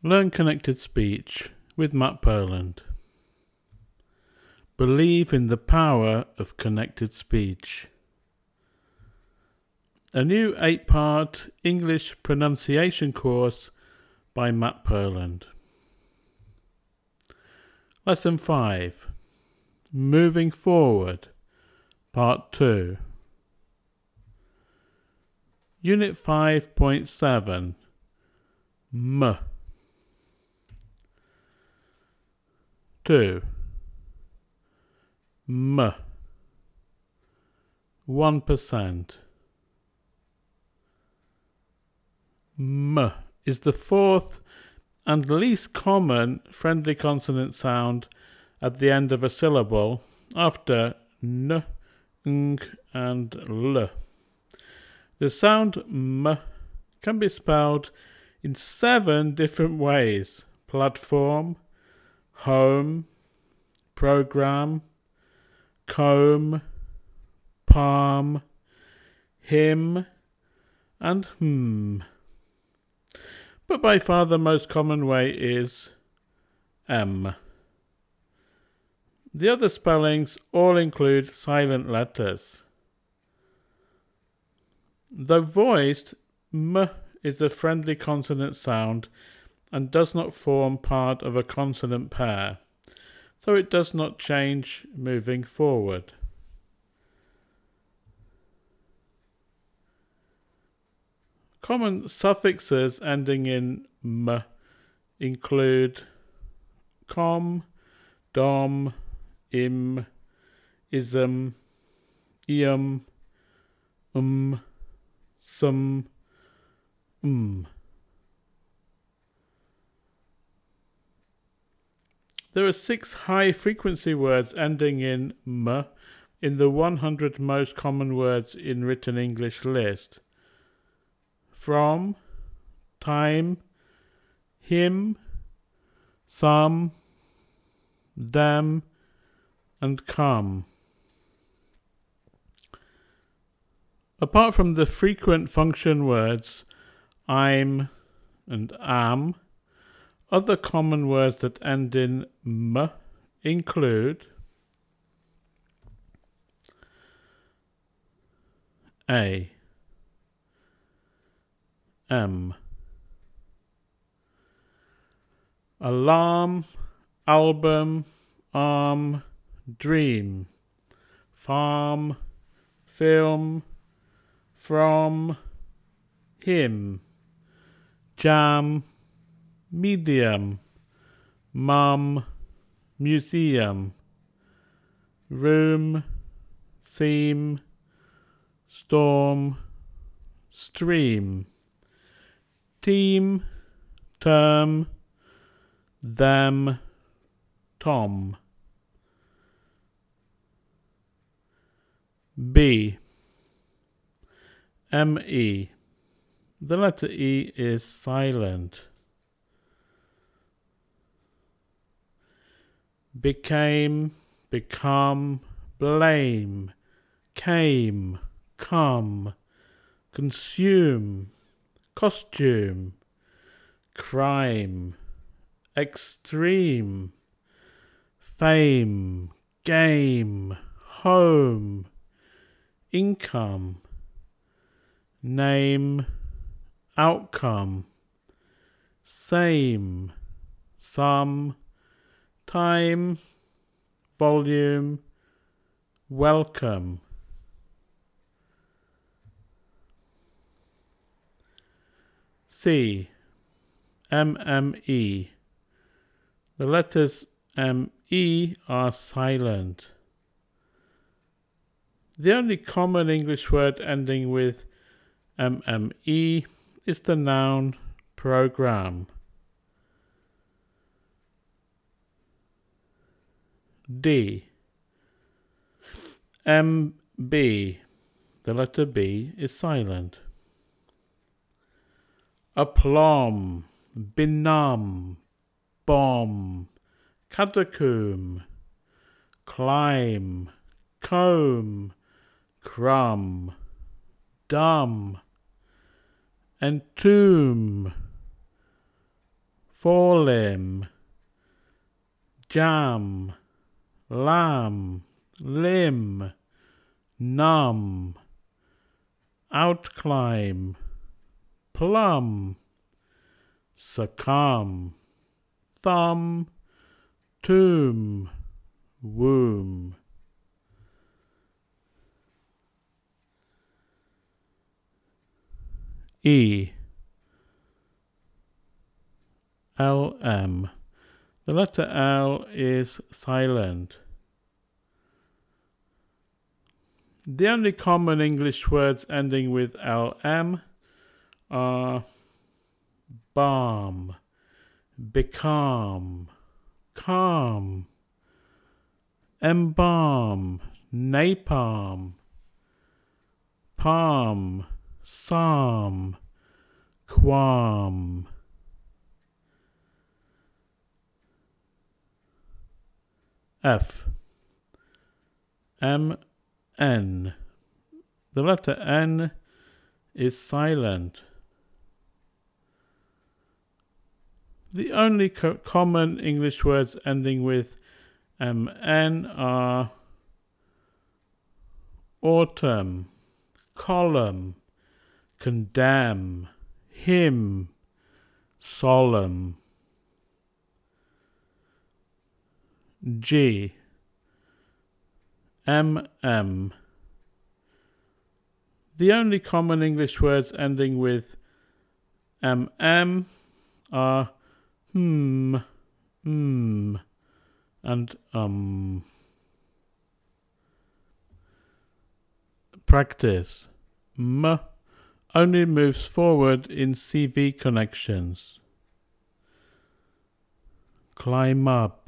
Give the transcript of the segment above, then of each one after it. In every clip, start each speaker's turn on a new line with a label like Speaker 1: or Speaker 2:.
Speaker 1: Learn connected speech with Matt Perland. Believe in the power of connected speech. A new 8-part English pronunciation course by Matt Perland. Lesson 5. Moving Forward, Part 2. Unit 5.7. M. 2. M. 1%. M is the fourth and least common friendly consonant sound at the end of a syllable after n, ng, and l. The sound m can be spelled in 7 different ways: platform, home, program, comb, palm, him, and But by far the most common way is M. The other spellings all include silent letters. Though voiced, M is a friendly consonant sound and does not form part of a consonant pair, so it does not change moving forward. Common suffixes ending in m include com, dom, im, ism, ium, sum, There are 6 high-frequency words ending in m in the 100 most common words in written English list. From, time, him, some, them, and come. Apart from the frequent function words I'm and am, other common words that end in m include a, m, alarm, album, arm, dream, farm, film, from, him, jam, medium, mum, museum, room, theme, storm, stream, team, term, them, Tom. B. M-E. The letter E is silent. Became, become, blame, came, come, consume, costume, crime, extreme, fame, game, home, income, name, outcome, same, some, time, volume, welcome. C. M-M-E. The letters M-E are silent. The only common English word ending with M-M-E is the noun program. D. M-B. The letter B is silent. Aplomb, benumb, bomb, catacomb, climb, comb, crumb, dumb, entomb, forelimb, jam, lamb, limb, numb, outclimb, plum, succumb, thumb, tomb, womb. E. LM. The letter L is silent. The only common English words ending with LM are balm, becalm, calm, embalm, napalm, palm, psalm, qualm. F. M. N. The letter N is silent. The only common English words ending with MN are autumn, column, condemn, hymn, solemn. G. MM. The only common English words ending with MM are and Practice. M only moves forward in CV connections. Climb up.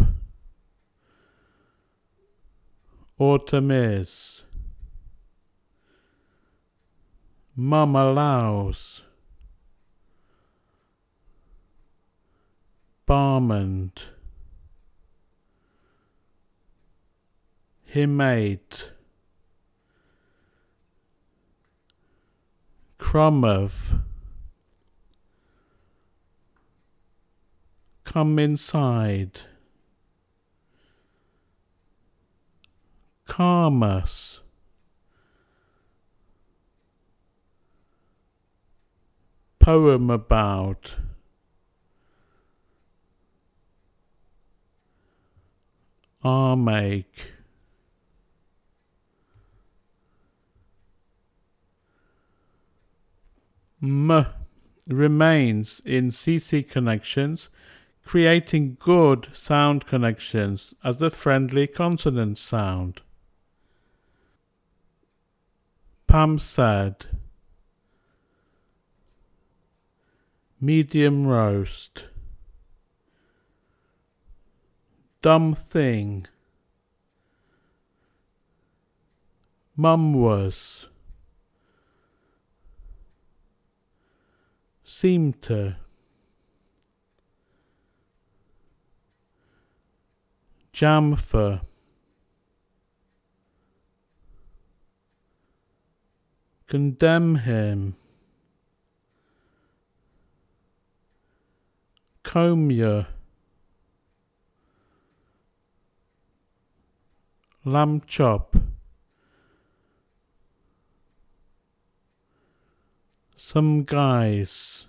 Speaker 1: Autumn is. Mum allows. Barmond. Himate. Crumb of. Come inside. Calm us. Poem about. Armache. M remains in CC connections, creating good sound connections as a friendly consonant sound. Pam said, medium roast. Dumb thing. Mum was. Seemed to. Jam for. Condemn him. Comb you. Lamb chop. Some guys.